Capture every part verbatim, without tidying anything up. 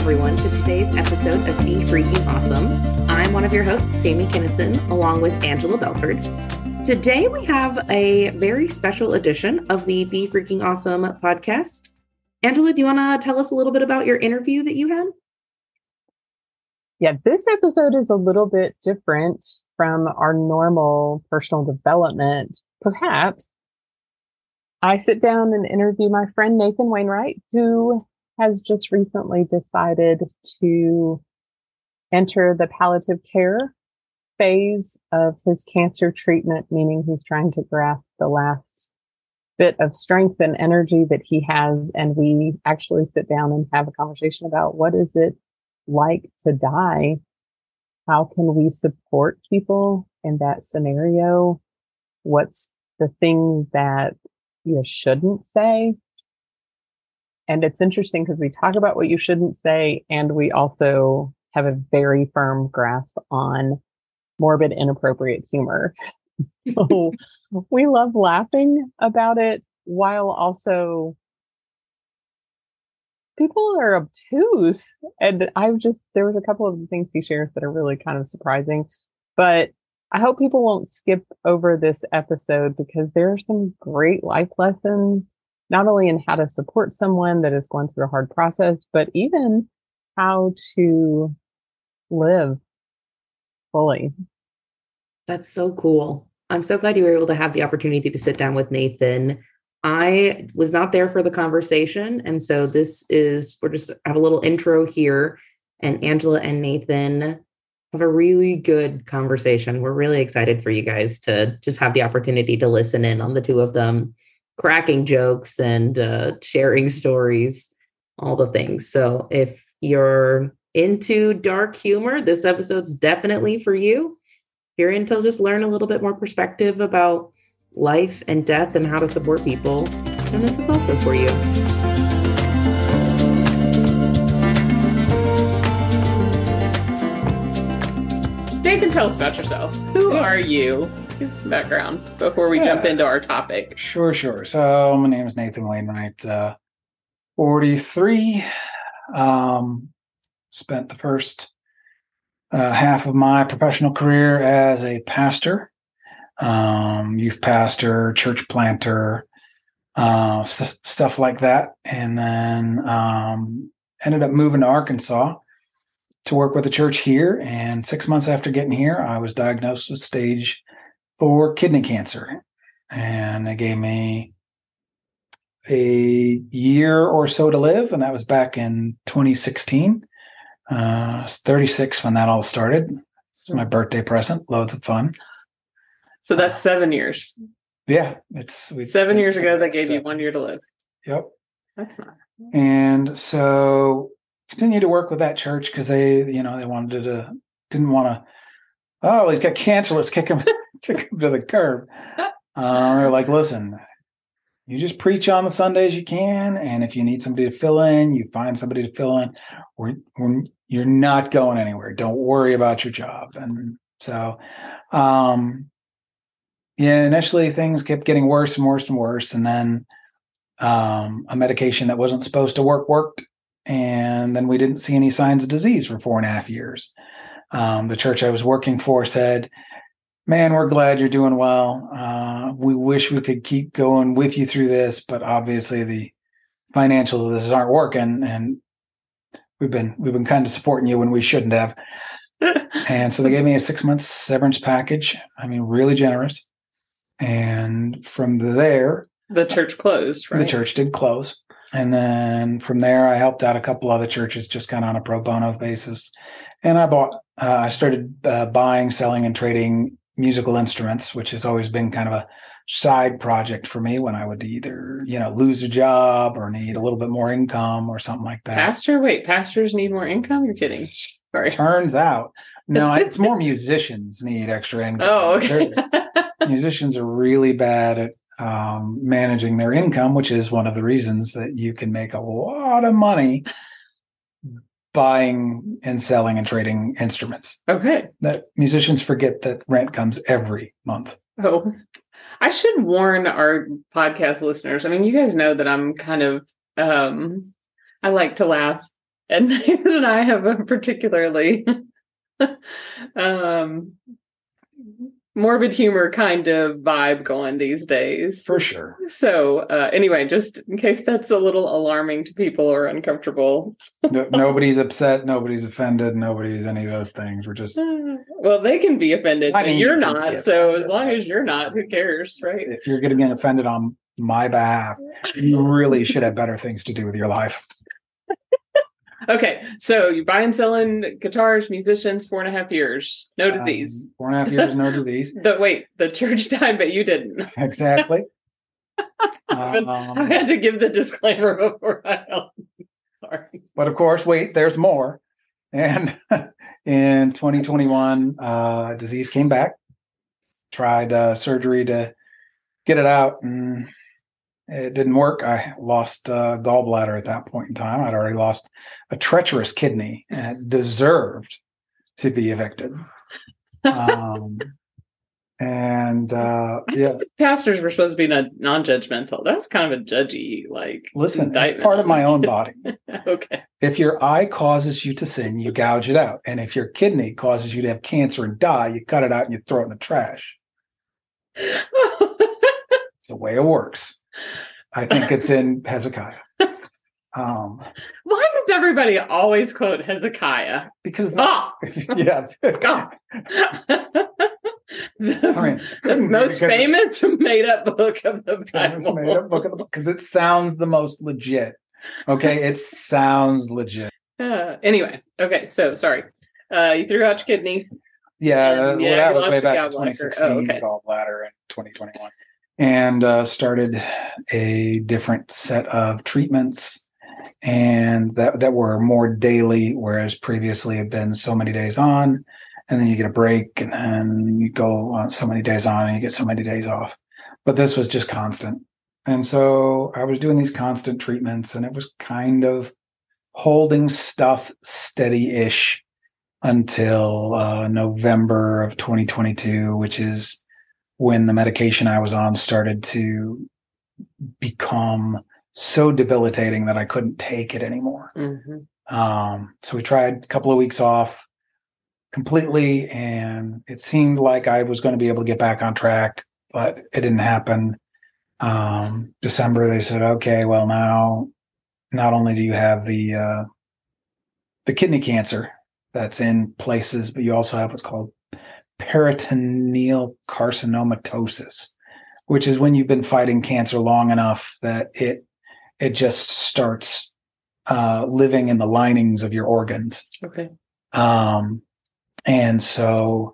everyone, to today's episode of Be Freaking Awesome. I'm one of your hosts, Sammy Kinnison, along with Angela Belford. Today we have a very special edition of the Be Freaking Awesome podcast. Angela, do you want to tell us a little bit about your interview that you had? Yeah, this episode is a little bit different from our normal personal development. Perhaps I sit down and interview my friend Nathan Wainwright, who has just recently decided to enter the palliative care phase of his cancer treatment, meaning he's trying to grasp the last bit of strength and energy that he has. And we actually sit down and have a conversation about what is it like to die? How can we support people in that scenario? What's the thing that you shouldn't say? And it's interesting because we talk about what you shouldn't say, and we also have a very firm grasp on morbid, inappropriate humor. So we love laughing about it while also people are obtuse. And I've just, there was a couple of things he shares that are really kind of surprising, but I hope people won't skip over this episode because there are some great life lessons, not only in how to support someone that is going through a hard process, but even how to live fully. That's so cool. I'm so glad you were able to have the opportunity to sit down with Nathan. I was not there for the conversation. And so this is, we're just have a little intro here, and Angela and Nathan have a really good conversation. We're really excited for you guys to just have the opportunity to listen in on the two of them cracking jokes and uh, sharing stories, all the things. So if you're into dark humor, this episode's definitely for you. If you're into just learn a little bit more perspective about life and death and how to support people, then this is also for you. Nathan, tell us about yourself. Who yeah. are you? Give some background before we yeah. jump into our topic. Sure, sure. So my name is Nathan Wainwright, uh, forty-three. Um, spent the first uh, half of my professional career as a pastor, um, youth pastor, church planter, uh, st- stuff like that. And then um, ended up moving to Arkansas to work with the church here. And six months after getting here, I was diagnosed with stage four kidney cancer. And they gave me a year or so to live. And that was back in twenty sixteen. Uh, I was thirty-six when that all started. It's my birthday present. Loads of fun. So that's seven years. Yeah. It's we, seven years ago, they gave seven. you one year to live. Yep. That's not. And so continued to work with that church because they, you know, they wanted to, didn't want to, oh, he's got cancer. Let's kick him, kick him to the curb. Uh, they're like, listen, you just preach on the Sundays you can. And if you need somebody to fill in, you find somebody to fill in. We're, we're, you're not going anywhere. Don't worry about your job. And so, um, yeah, initially things kept getting worse and worse and worse. And then um, a medication that wasn't supposed to work worked. And then we didn't see any signs of disease for four and a half years. Um, the church I was working for said, man, we're glad you're doing well. Uh, we wish we could keep going with you through this, but obviously the financials of this aren't working. And we've been, we've been kind of supporting you when we shouldn't have. And so they gave me a six month severance package. I mean, really generous. And from there, the church closed, right? The church did close. And then from there, I helped out a couple other churches just kind of on a pro bono basis. And I bought, uh, I started uh, buying, selling, and trading musical instruments, which has always been kind of a side project for me when I would either, you know, lose a job or need a little bit more income or something like that. Pastor? Wait, pastors need more income? You're kidding. Sorry. Turns out. No, it's more musicians need extra income. Oh, okay. Musicians are really bad at um, managing their income, which is one of the reasons that you can make a lot of money buying and selling and trading instruments. Okay. That musicians forget that rent comes every month. Oh, I should warn our podcast listeners. I mean, you guys know that I'm kind of, um, I like to laugh and Nathan and I have a particularly um, morbid humor kind of vibe going these days. For sure. So uh, anyway, just in case that's a little alarming to people or uncomfortable. No, nobody's upset. Nobody's offended. Nobody's any of those things. We're just. Well, they can be offended, I but mean, you're you can not. be So offended. as long That's- as you're not, who cares, right? If you're getting offended on my behalf, you really should have better things to do with your life. Okay, so you buy and selling guitars, musicians, four and a half years, no disease. Um, four and a half years, no disease. The wait, the church died, but you didn't. Exactly. I Um, had to give the disclaimer before I. Sorry. But of course, wait, there's more. And in twenty twenty-one, uh, disease came back. Tried uh, surgery to get it out, and it didn't work. I lost uh, gallbladder at that point in time. I'd already lost a treacherous kidney and deserved to be evicted. Um, and uh, yeah, Pastors were supposed to be non- non-judgmental. That's kind of a judgy, like. listen, it's indictment. part of my own body. Okay. If your eye causes you to sin, you gouge it out. And if your kidney causes you to have cancer and die, you cut it out and you throw it in the trash. It's the way it works. I think it's in Hezekiah. Um, Why does everybody always quote Hezekiah? because Ah, yeah, God. the I mean, the most because famous made-up book of the it's made Bible. up book of the book because it sounds the most legit. Okay, it sounds legit. Uh, anyway, okay, so sorry. Uh, you threw out your kidney. Yeah, And, uh, well, yeah, that you was lost way the back in gallbladder. twenty sixteen, Oh, okay. gallbladder in twenty twenty-one, and uh, started a different set of treatments, and that that were more daily, whereas previously had been so many days on, and then you get a break, and then you go on so many days on, and you get so many days off. But this was just constant, and so I was doing these constant treatments, and it was kind of holding stuff steady-ish until uh, November of twenty twenty-two, which is when the medication I was on started to become so debilitating that I couldn't take it anymore. Mm-hmm. Um, so we tried a couple of weeks off completely, and it seemed like I was going to be able to get back on track, but it didn't happen. Um, December, they said, okay, well, now not only do you have the uh, the kidney cancer that's in places, but you also have what's called peritoneal carcinomatosis, which is when you've been fighting cancer long enough that it it just starts uh, living in the linings of your organs. Okay. Um, and so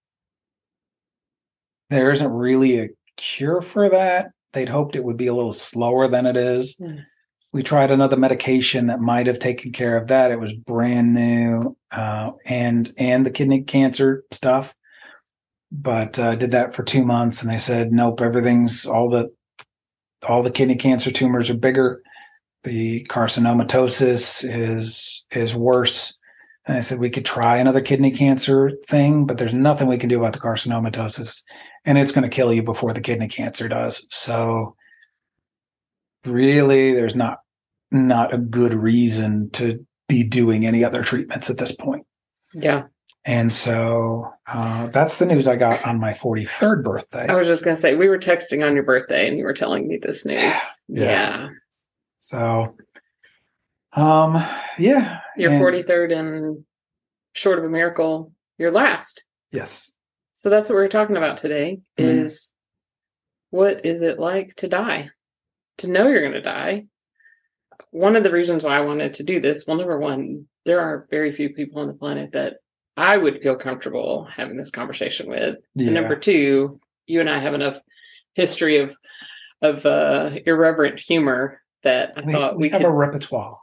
there isn't really a cure for that. They'd hoped it would be a little slower than it is. Mm. We tried another medication that might have taken care of that. It was brand new, uh, and and the kidney cancer stuff. But I uh, did that for two months, and they said, nope, everything's all the all the kidney cancer tumors are bigger. The carcinomatosis is is worse. And I said we could try another kidney cancer thing, but there's nothing we can do about the carcinomatosis, and it's going to kill you before the kidney cancer does. So really, there's not not a good reason to be doing any other treatments at this point. Yeah. And so uh, that's the news I got on my forty-third birthday. I was just going to say, we were texting on your birthday and you were telling me this news. Yeah. Yeah. So, um, yeah. Your and- forty-third and short of a miracle, your last. Yes. So that's what we're talking about today Mhm. is what is it like to die? To know you're going to die. One of the reasons why I wanted to do this, well, number one, there are very few people on the planet that I would feel comfortable having this conversation with. Yeah. And number two, you and I have enough history of of uh, irreverent humor that I we, thought we we, have could. a repertoire.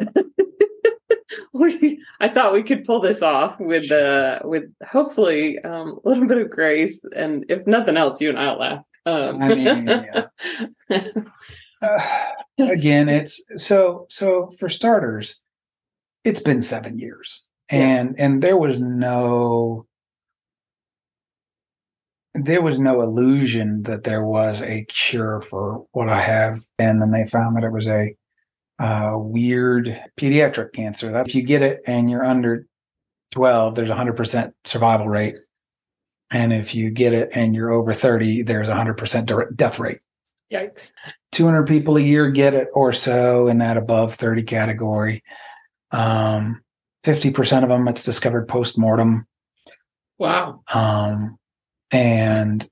we, I thought we could pull this off with uh, with hopefully um, a little bit of grace, and if nothing else, you and I'll laugh. Um, I mean, yeah. Uh, again, it's so so for starters, it's been seven years, and yeah. and there was no there was no illusion that there was a cure for what I have, and then they found that it was a uh, weird pediatric cancer. That if you get it and you're under twelve, there's a hundred percent survival rate. And if you get it and you're over thirty, there's a hundred percent death rate. Yikes. two hundred people a year get it or so in that above thirty category. Um, fifty percent of them, it's discovered post-mortem. Wow. Um, and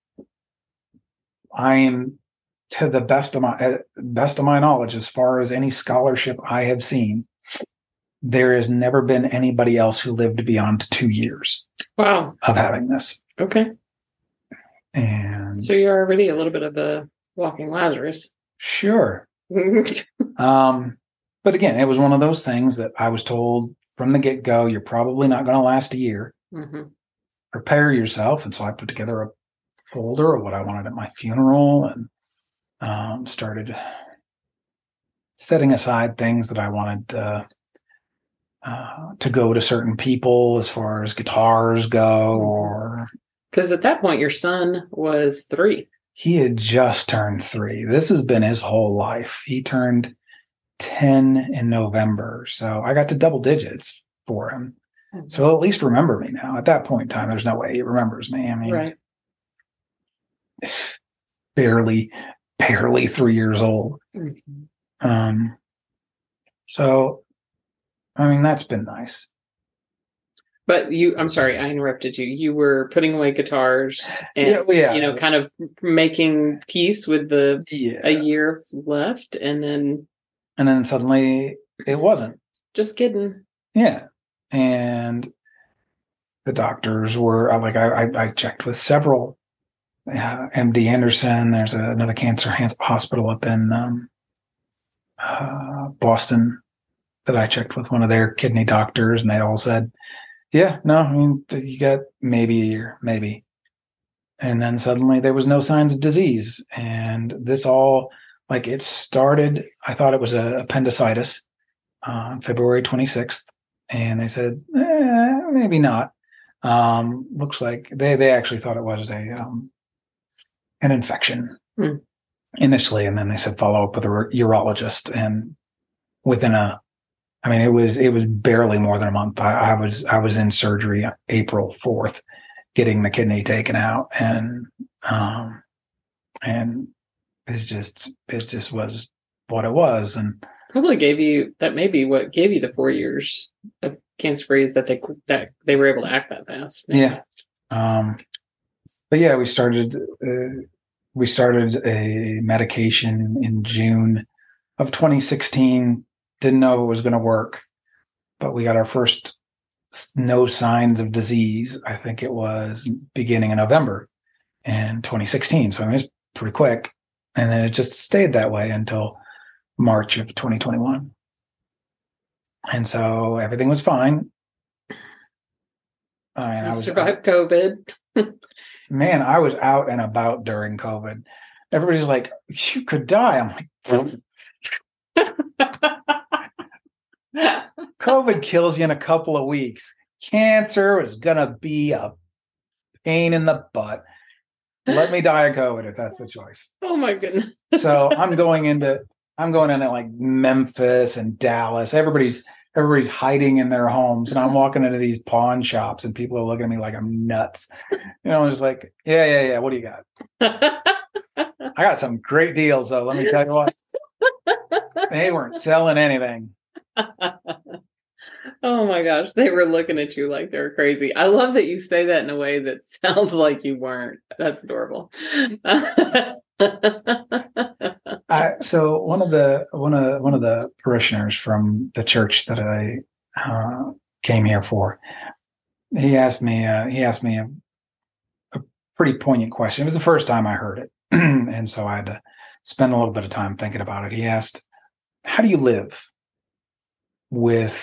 I am, to the best of my uh, best of my knowledge, as far as any scholarship I have seen, there has never been anybody else who lived beyond two years. Wow. Of having this. Okay. And so you're already a little bit of a walking Lazarus. Sure. um, but again, it was one of those things that I was told from the get-go, you're probably not going to last a year. Mm-hmm. Prepare yourself. And so I put together a folder of what I wanted at my funeral and um, started setting aside things that I wanted uh, uh, to go to certain people as far as guitars go. Or because at that point, your son was three. He had just turned three. This has been his whole life. He turned ten in November. So I got to double digits for him. Mm-hmm. So he'll at least remember me now. At that point in time, there's no way he remembers me. I mean, right. barely, barely three years old. Mm-hmm. Um, so, I mean, that's been nice. But you, I'm sorry, I interrupted you. You were putting away guitars and, yeah, well, yeah. you know, kind of making peace with the yeah. a year left. And then. And then suddenly it wasn't. Just kidding. Yeah. And the doctors were like, I, I, I checked with several, uh, M D Anderson. There's a, another cancer hospital up in um, uh, Boston that I checked with one of their kidney doctors, and they all said, yeah, no, I mean, you got maybe a year, maybe. And then suddenly there was no signs of disease. And this all, like it started, I thought it was a appendicitis on uh, February twenty-sixth. And they said, eh, maybe not. Um, looks like they, they actually thought it was a um, an infection hmm. initially. And then they said, follow up with a urologist. And within a I mean, it was it was barely more than a month. I, I was I was in surgery April fourth, getting the kidney taken out, and um, and it's just it just was what it was, and probably gave you that maybe what gave you the four years of cancer free is that they that they were able to act that fast. Maybe. Yeah, um, but yeah, we started uh, we started a medication in June of twenty sixteen. Didn't know it was going to work, but we got our first no signs of disease. I think it was beginning of November in twenty sixteen. So I mean, it's pretty quick. And then it just stayed that way until March of twenty twenty-one. And so everything was fine. I mean, you I was survived COVID. Man, I was out and about during COVID. Everybody's like, you could die. I'm like, COVID kills you in a couple of weeks. Cancer is going to be a pain in the butt. Let me die of COVID if that's the choice. Oh my goodness. So I'm going into, I'm going into like Memphis and Dallas. Everybody's, everybody's hiding in their homes. And I'm walking into these pawn shops and people are looking at me like I'm nuts. You know, I'm just like, yeah, yeah, yeah. What do you got? I got some great deals though. Let me tell you what. They weren't selling anything. Oh my gosh, they were looking at you like they were crazy. I love that you say that in a way that sounds like you weren't. That's adorable. I, so one of the one of one of the parishioners from the church that I uh, came here for, he asked me uh, he asked me a, a pretty poignant question. It was the first time I heard it, and so I had to spend a little bit of time thinking about it. He asked, "How do you live with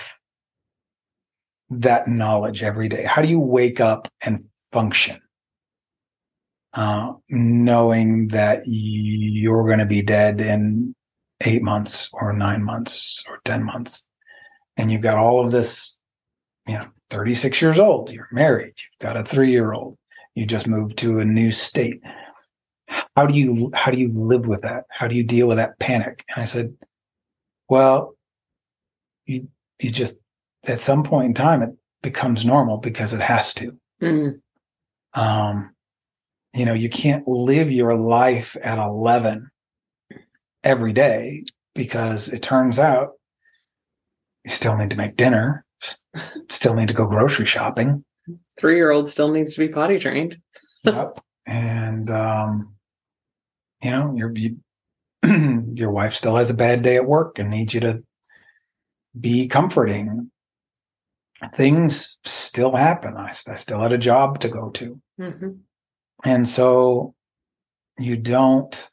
that knowledge every day? How do you wake up and function uh, knowing that you're going to be dead in eight months or nine months or ten months? And you've got all of this, you know, thirty-six years old, you're married, you've got a three-year-old, you just moved to a new state. How do you, how do you live with that? How do you deal with that panic?" And I said, Well, you you just at some point in time it becomes normal because it has to. Mm. Um, you know, you can't live your life at eleven every day because it turns out you still need to make dinner, still need to go grocery shopping. Three-year-old still needs to be potty trained. Yep. And, um, you know, your, you, your wife still has a bad day at work and needs you to be comforting. Things still happen. I, I still had a job to go to. Mm-hmm. And so you don't,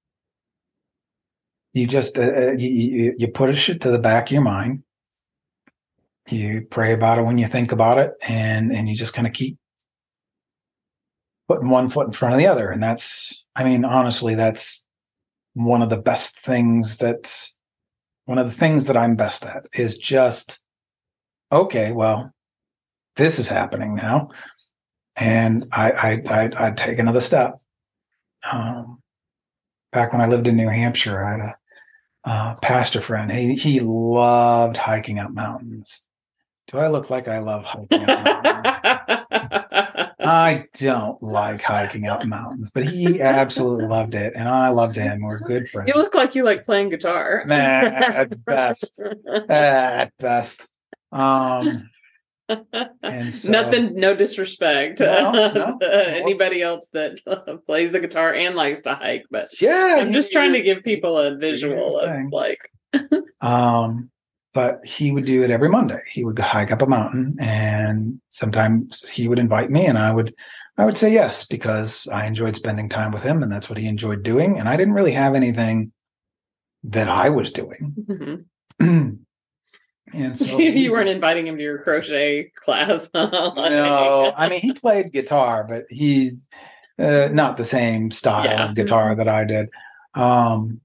you just, uh, you, you put a shit to the back of your mind. You pray about it when you think about it, and, and you just kind of keep putting one foot in front of the other. And that's, I mean, honestly, that's one of the best things that's one of the things that I'm best at is just, okay, well, this is happening now. And I, I, I'd, I'd take another step. Um, back when I lived in New Hampshire, I had a uh, pastor friend. He, he loved hiking up mountains. Do I look like I love hiking up mountains? I don't like hiking up mountains, but he absolutely loved it, and I loved him. We're good friends. You look like you like playing guitar. Nah, at best. At best. Um, and so, Nothing, no disrespect No, no, to no. anybody else that uh, plays the guitar and likes to hike, but yeah, I'm just trying to give people a visual of thing. like. Um, but he would do it every Monday. He would hike up a mountain, and sometimes he would invite me, and I would, I would say yes because I enjoyed spending time with him, and that's what he enjoyed doing. And I didn't really have anything that I was doing. Mm-hmm. And so you he, weren't inviting him to your crochet class. no, I mean, he played guitar, but he's uh, not the same style Yeah. of guitar that I did. Um,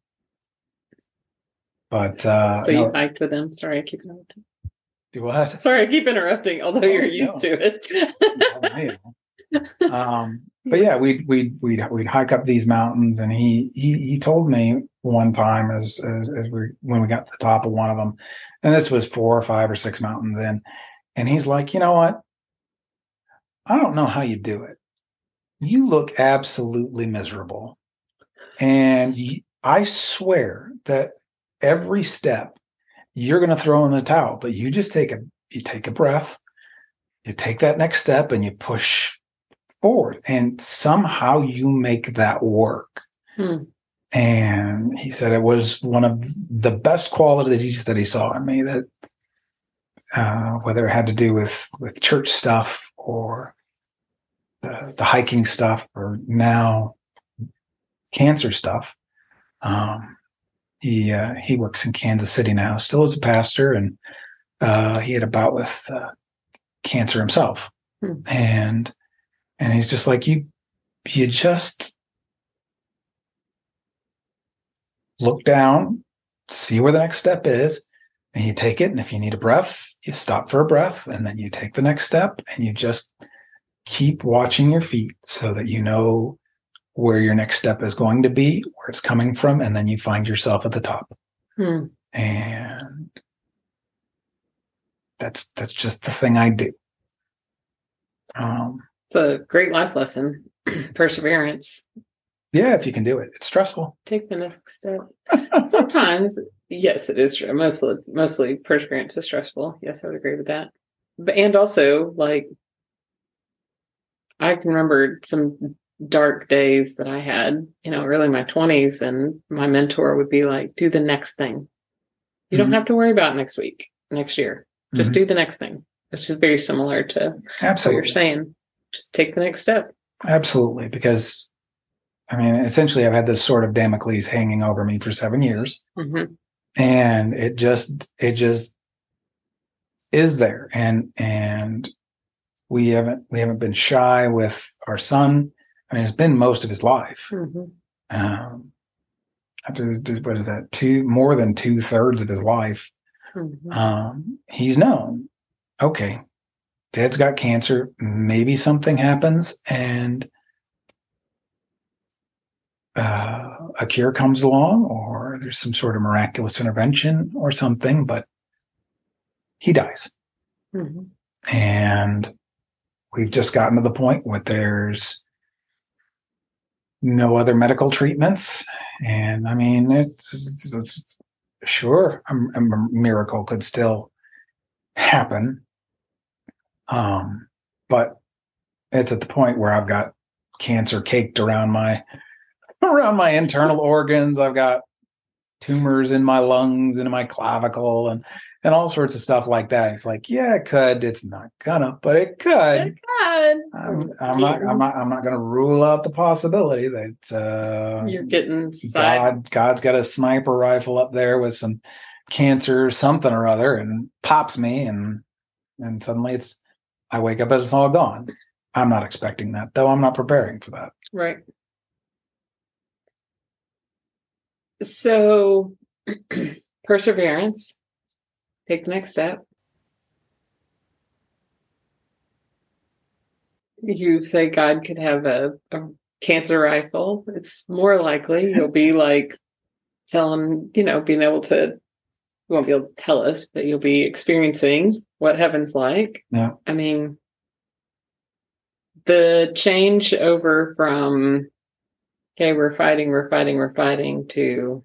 but uh, So you no, hiked with him. Sorry, I keep interrupting. do what? Sorry, I keep interrupting. Although you're Oh, used no. to it. um, but yeah, we'd we'd we'd we'd hike up these mountains, and he he he told me one time as as, as we when we got to the top of one of them, and this was four or five or six mountains in, and he's like, you know what? I don't know how you do it. You look absolutely miserable, and you, I swear that every step you're going to throw in the towel, but you just take a you take a breath, you take that next step, and you push forward, and somehow you make that work. Hmm. And he said it was one of the best qualities that he saw in me, that uh, whether it had to do with with church stuff or the, the hiking stuff or now cancer stuff. Um, he uh, he works in Kansas City now, still as a pastor, and uh, he had a bout with uh, cancer himself. Hmm. And and he's just like, you you just look down, see where the next step is, and you take it. And if you need a breath, you stop for a breath, and then you take the next step, and you just keep watching your feet so that you know where your next step is going to be, where it's coming from, and then you find yourself at the top. Hmm. And that's that's just the thing I do. Um, It's a great life lesson. Perseverance. yeah, if you can do it. It's stressful. Take the next step. Sometimes, yes, it is true. Mostly, mostly perseverance is stressful. Yes, I would agree with that. But and also, like, I can remember some dark days that I had, you know, early in my twenties, and my mentor would be like, "Do the next thing. You Mhm. don't have to worry about next week, next year. Just Mhm. do the next thing." Which is very similar to what Absolutely. you're saying. Just take the next step. Absolutely. Because, I mean, essentially, I've had this sort of Damocles hanging over me for seven years. Mm-hmm. And it just, it just is there. And, and we haven't, we haven't been shy with our son. I mean, it's been most of his life. Mm-hmm. Um, I do- do- what is that? Two, more than two thirds of his life. Mm-hmm. Um, he's known, okay, dad's got cancer. Maybe something happens and uh, a cure comes along, or or there's some sort of miraculous intervention or something, but he dies. Mm-hmm. And we've just gotten to the point where there's no other medical treatments. And I mean, it's, it's, it's sure a, a miracle could still happen. Um, but it's at the point where I've got cancer caked around my around my internal organs. I've got tumors in my lungs and in my clavicle and and all sorts of stuff like that. It's like, yeah, it could. It's not gonna, but it could. It could. I'm, I'm not. I'm not. I'm not going to rule out the possibility that uh, You're getting God. God's got a sniper rifle up there with some cancer, something or other, and pops me, and and suddenly it's. I wake up and it's all gone. I'm not expecting that, though. I'm not preparing for that. Right. So, perseverance. Take the next step. You say God could have a, a cancer rifle. It's more likely you'll be like telling, you know, being able to, you won't be able to tell us, but you'll be experiencing what heaven's like. Yeah. I mean, the change over from, okay, we're fighting, we're fighting, we're fighting to,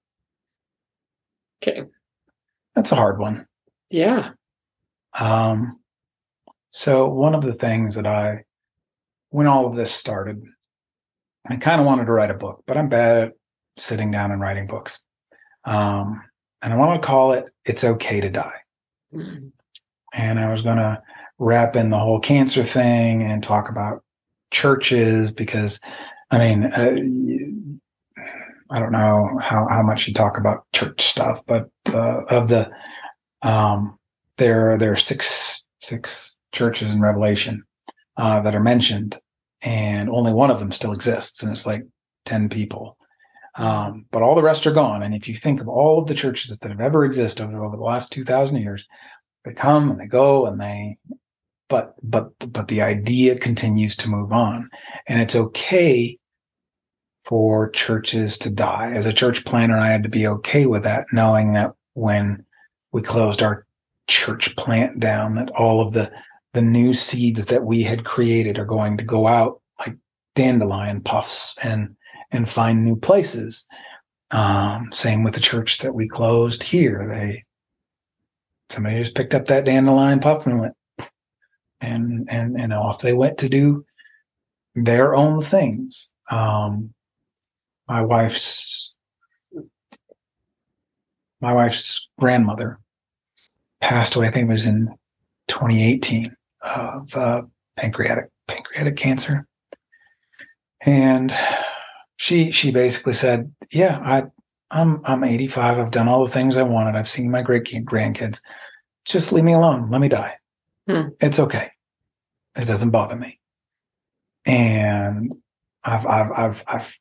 okay. That's a hard one. Yeah. Um, so one of the things that I, when all of this started, I kind of wanted to write a book, but I'm bad at sitting down and writing books. Um, and I want to call it, It's Okay to Die. Mm-hmm. And I was going to wrap in the whole cancer thing and talk about churches because, I mean, uh, I don't know how, how much you talk about church stuff, but uh, of the, um, there, there are six, six churches in Revelation uh, that are mentioned, and only one of them still exists, and it's like ten people. Um, but all the rest are gone. And if you think of all of the churches that have ever existed over, over the last two thousand years, they come and they go and they, but, but, but the idea continues to move on, and it's okay for churches to die. As a church planner, I had to be okay with that, knowing that when we closed our church plant down, that all of the, the new seeds that we had created are going to go out like dandelion puffs and, and find new places. Um, same with the church that we closed here. They, somebody just picked up that dandelion puff and went, and, and, and off they went to do their own things. Um, my wife's, my wife's grandmother passed away, I think it was in twenty eighteen, of uh, pancreatic pancreatic cancer. And she she basically said, yeah, I, I'm I'm eighty-five. I've done all the things I wanted. I've seen my great grandkids. Just leave me alone. Let me die. Hmm. It's okay. It doesn't bother me. And I've I've I've I've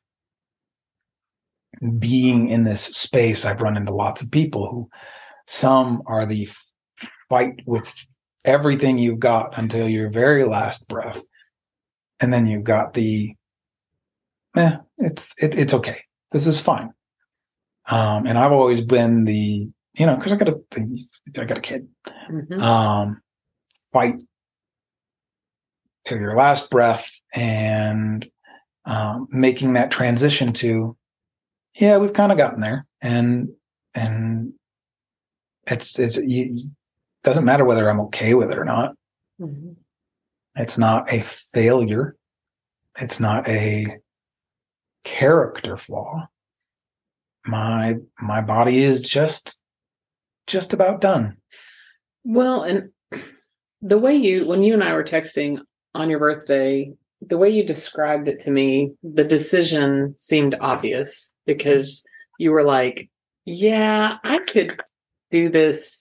being in this space, I've run into lots of people who, some are the fight with everything you've got until your very last breath. And then you've got the, eh, it's, it, it's okay. This is fine. Um, and I've always been the, you know, cause I got a, I got a kid, mm-hmm. um, fight till your last breath, and, um, making that transition to, yeah, we've kind of gotten there, and, and it's, it's, you, doesn't matter whether I'm okay with it or not. Mm-hmm. It's not a failure. It's not a character flaw. My, my body is just, just about done. Well, and the way you, when you and I were texting on your birthday, the way you described it to me, the decision seemed obvious, because you were like, yeah, I could do this.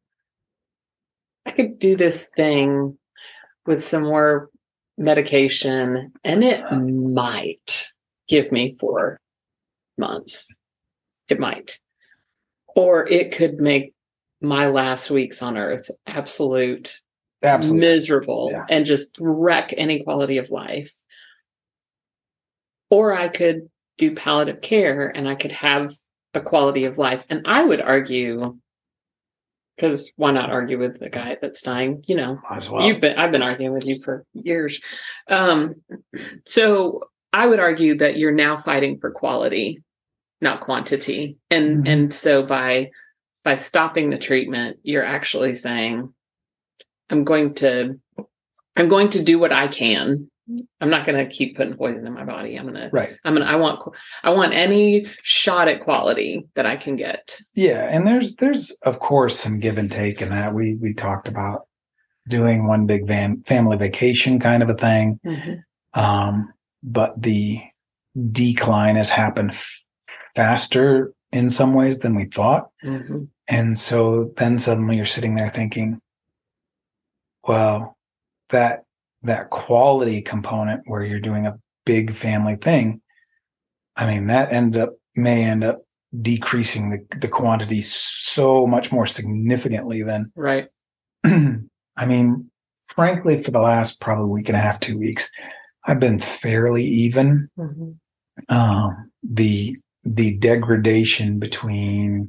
I could do this thing with some more medication, and it might give me four months. It might. Or it could make my last weeks on earth absolute, Absolutely. miserable, yeah. and just wreck any quality of life. Or I could do palliative care, and I could have a quality of life. And I would argue, because why not argue with the guy that's dying? You know, Might as well. you've been, I've been arguing with you for years. Um, so I would argue that you're now fighting for quality, not quantity. And, Mhm. and so by, by stopping the treatment, you're actually saying, I'm going to, I'm going to do what I can. I'm not going to keep putting poison in my body. I'm going to, Right. I'm going to, I want, I want any shot at quality that I can get. Yeah. And there's, there's of course some give and take in that. We, we talked about doing one big van family vacation kind of a thing. Mm-hmm. Um, but the decline has happened f- faster in some ways than we thought. Mm-hmm. And so then suddenly you're sitting there thinking, well, that, that quality component where you're doing a big family thing, I mean, that end up may end up decreasing the, the quantity so much more significantly than, Right. I mean, frankly, for the last probably week and a half, two weeks, I've been fairly even. Mm-hmm. Um, the, the degradation between,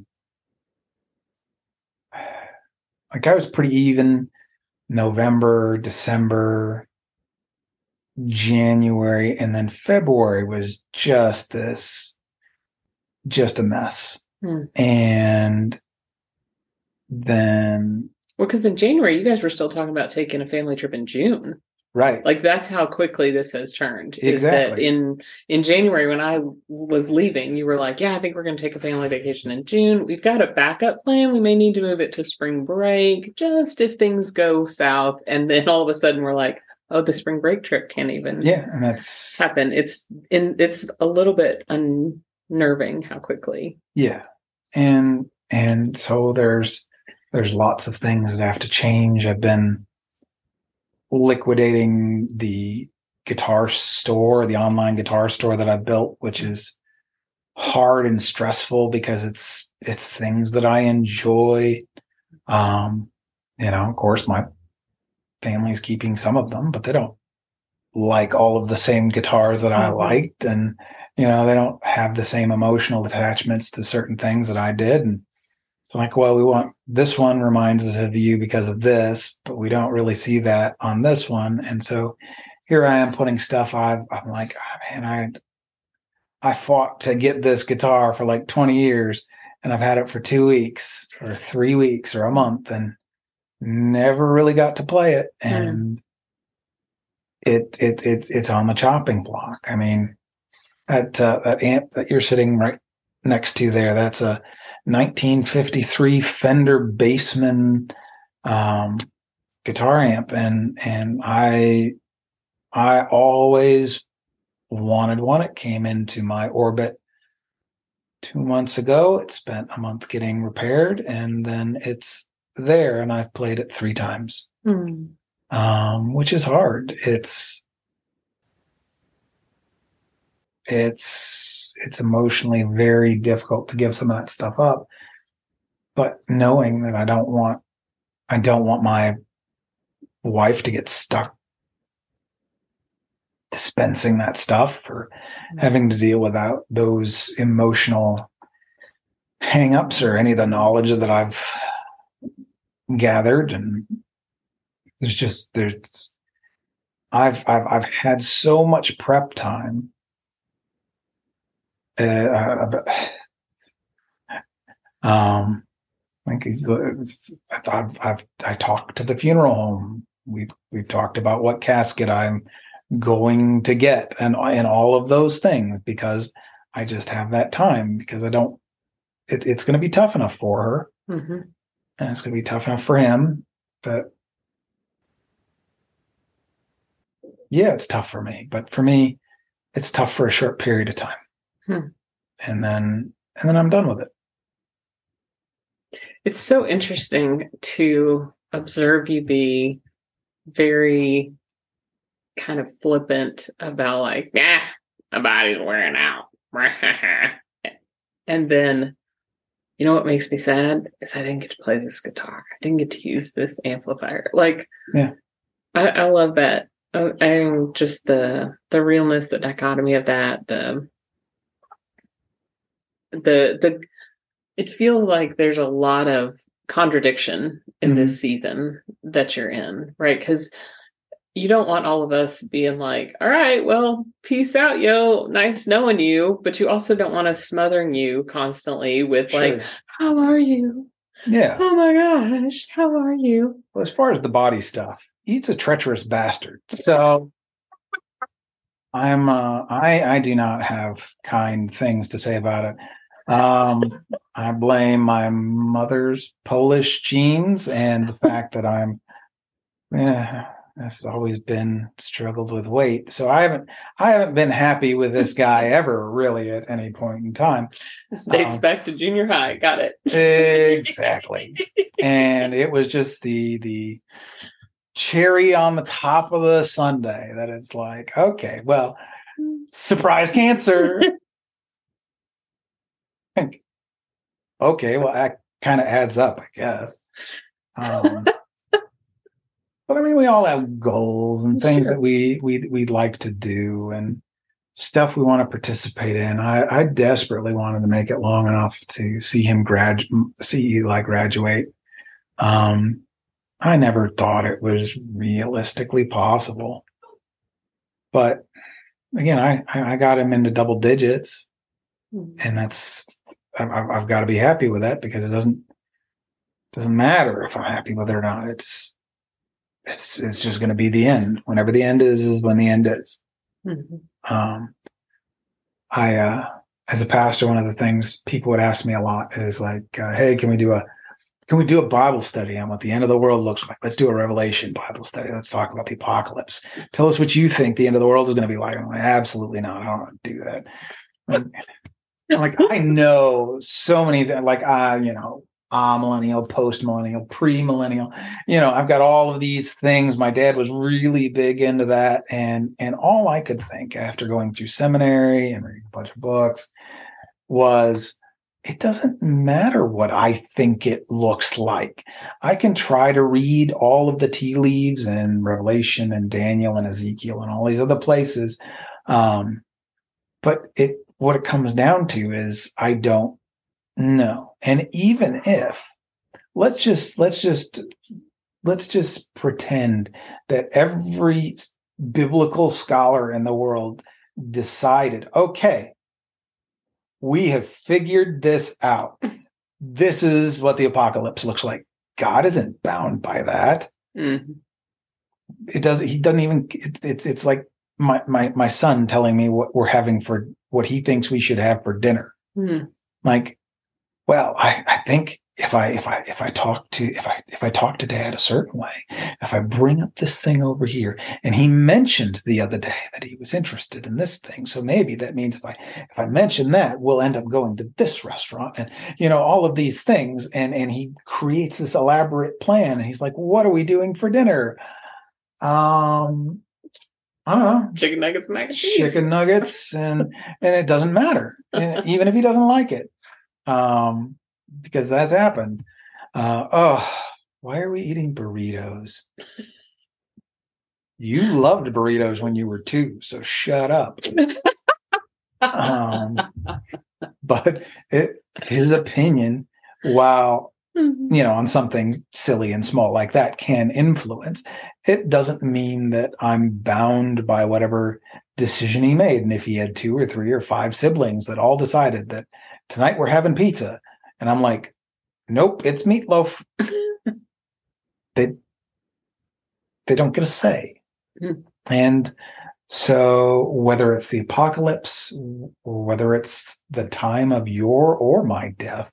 like I was pretty even November, December, January, and then February was just this, just a mess. Hmm. And then, Well, because in January, you guys were still talking about taking a family trip in June. right. Like that's how quickly this has turned. Is Exactly. that in in January when I was leaving, you were like, "Yeah, I think we're going to take a family vacation in June. We've got a backup plan. We may need to move it to spring break, just if things go south." And then all of a sudden, we're like, "Oh, the spring break trip can't even Yeah. And that's, happen." It's in it's a little bit unnerving how quickly. yeah. And, and so there's, there's lots of things that have to change. I've been liquidating the guitar store, the online guitar store that I built, which is hard and stressful because it's, it's things that I enjoy. Um, you know, of course my family's keeping some of them, but they don't like all of the same guitars that I Mhm. liked. And, you know, they don't have the same emotional attachments to certain things that I did. And it's like, well, we want this one reminds us of you because of this, but we don't really see that on this one. And so here I am putting stuff I've, I'm like, oh, man, I, I fought to get this guitar for like twenty years and I've had it for two weeks or three weeks or a month and never really got to play it. And it, it, it, it's on the chopping block. I mean, that, uh, that amp that you're sitting right next to there, that's a nineteen fifty-three Fender Bassman um, guitar amp, and and I I always wanted one. It came into my orbit two months ago. It spent a month getting repaired, and then it's there, and I've played it three times, Hmm. um, which is hard. It's it's it's emotionally very difficult to give some of that stuff up. But knowing that I don't want, I don't want my wife to get stuck dispensing that stuff or having to deal without those emotional hang-ups or any of the knowledge that I've gathered. And there's just, there's, I've, I've, I've had so much prep time. Uh, um, I think I've, I've, I talked to the funeral home. We've, we've talked about what casket I'm going to get and, and all of those things because I just have that time because I don't, it, it's going to be tough enough for her Mm-hmm. and it's going to be tough enough for him, but yeah, it's tough for me, but for me, it's tough for a short period of time. Hmm. And then, and then I'm done with it. It's so interesting to observe you be very kind of flippant about like, yeah, my body's wearing out. And then, you know what makes me sad is I didn't get to play this guitar. I didn't get to use this amplifier. Like, yeah, I, I love that. I, I'm just the the realness, the dichotomy of that, the the the it feels like there's a lot of contradiction in Mhm. this season that you're in, right? Because you don't want all of us being like, all right, well, peace out, yo. Nice knowing you. But you also don't want us smothering you constantly with like, Sure. how are you? Yeah. Oh my gosh, how are you? Well, as far as the body stuff, he's a treacherous bastard. So I'm uh I I do not have kind things to say about it. Um I blame my mother's Polish genes and the fact that I'm yeah, I've always been struggled with weight. So I haven't I haven't been happy with this guy ever really at any point in time. This dates Um, back to junior high. Got it. Exactly. And it was just the the cherry on the top of the sundae that it's like, okay, well, surprise cancer. Okay, well, that kind of adds up, I guess. Um, but I mean, we all have goals and things Sure. that we we we'd like to do and stuff we want to participate in. I, I desperately wanted to make it long enough to see him grad, see Eli graduate. Um, I never thought it was realistically possible, but again, I I got him into double digits, and that's I've, I've got to be happy with that because it doesn't doesn't matter if I'm happy with it or not. It's it's it's just going to be the end. Whenever the end is, is when the end is. Mm-hmm. Um, I, uh, as a pastor, one of the things people would ask me a lot is like, uh, "Hey, can we do a can we do a Bible study on what the end of the world looks like? Let's do a Revelation Bible study. Let's talk about the apocalypse. Tell us what you think the end of the world is going to be like." I'm like, absolutely not. I don't want to do that. Like, like I know so many like uh, you know. Ah, millennial, post-millennial, pre-millennial. You know, I've got all of these things. My dad was really big into that. And, and all I could think after going through seminary and reading a bunch of books was it doesn't matter what I think it looks like. I can try to read all of the tea leaves and Revelation and Daniel and Ezekiel and all these other places. Um, but it, what it comes down to is I don't know. And even if let's just let's just let's just pretend that every biblical scholar in the world decided, okay, we have figured this out. This is what the apocalypse looks like. God isn't bound by that. Mm-hmm. It doesn't. He doesn't even. It, it, it's like my my my son telling me what we're having for what he thinks we should have for dinner. Mm-hmm. Like. Well, I, I think if I if I if I talk to if I if I talk to Dad a certain way, if I bring up this thing over here, and he mentioned the other day that he was interested in this thing, so maybe that means if I if I mention that, we'll end up going to this restaurant, and you know all of these things, and and he creates this elaborate plan, and he's like, "What are we doing for dinner?" Um, I don't know, Chicken nuggets, mac and cheese. Chicken nuggets, and and it doesn't matter, and even if he doesn't like it. Um, because that's happened. Uh, oh, why are we eating burritos? You loved burritos when you were two, so shut up. um, but it, his opinion, while you know, on something silly and small like that, can influence. It doesn't mean that I'm bound by whatever decision he made. And if he had two or three or five siblings that all decided that tonight we're having pizza, and I'm like, nope, it's meatloaf. they they don't get a say. Mm. And so whether it's the apocalypse or whether it's the time of your or my death,